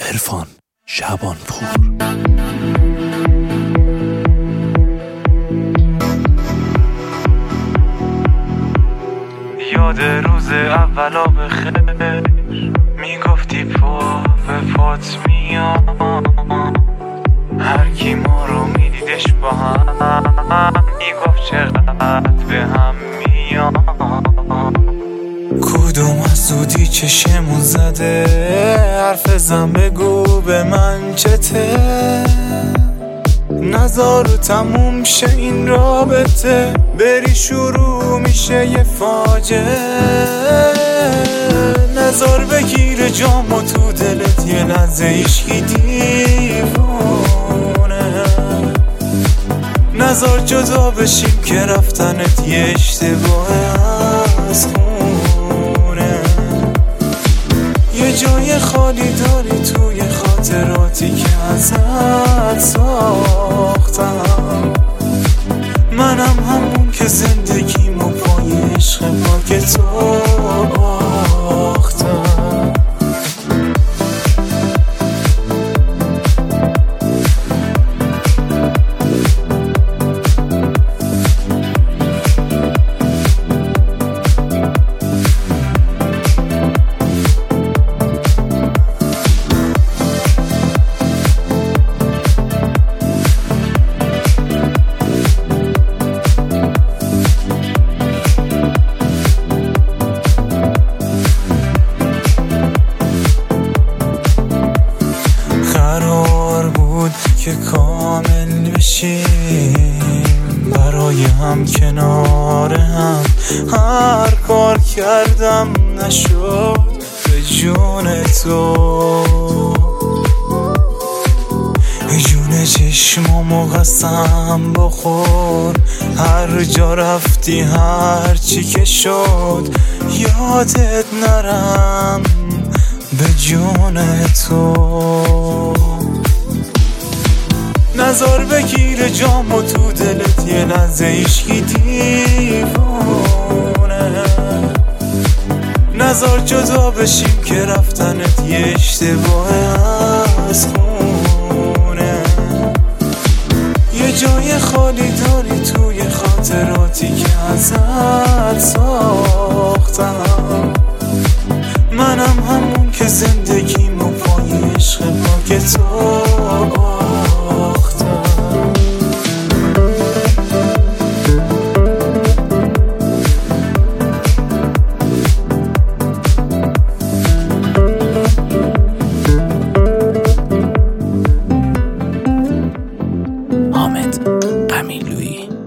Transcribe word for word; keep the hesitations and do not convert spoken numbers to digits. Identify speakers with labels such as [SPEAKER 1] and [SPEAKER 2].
[SPEAKER 1] عرفان شعبانپور.
[SPEAKER 2] یاد روز اولا بخیر میگفتی پا به پات میام، هر کی ما رو میدیدش با هم میگفت چقدر به هم میام. کدوم از زودی چشمون زده، حرف زن بگو به من چته، نذارو تموم شه این رابطه، بری شروع میشه یه فاجعه. نذار بگیره جامو تو دلت یه لحظه ایشکی دیوونه، نذار جدا بشیم که رفتنت یه اشتباه از خونه. یه جای خالی داری توی خاطراتی که ازت ساختم، منم همون که زندگیمو پای عشق پاک تو باختم. که کامل بشیم برای هم کنار هم، هر کار کردم نشد به جون تو، جون چشمامو قسم بخور، هر جا رفتی هر چی که شد یادت نرم به جون تو. نذار بگیره جامو تو دلت یه لحظه ایشکی دیوونه، نذار جدا بشیم که رفتنت یه اشتباه از خونه. یه جای خالی داری توی خاطراتی که ازت ساختم، منم همون که زندگیمو پای عشق پاک تو باختم.
[SPEAKER 1] حامد امیرلویی.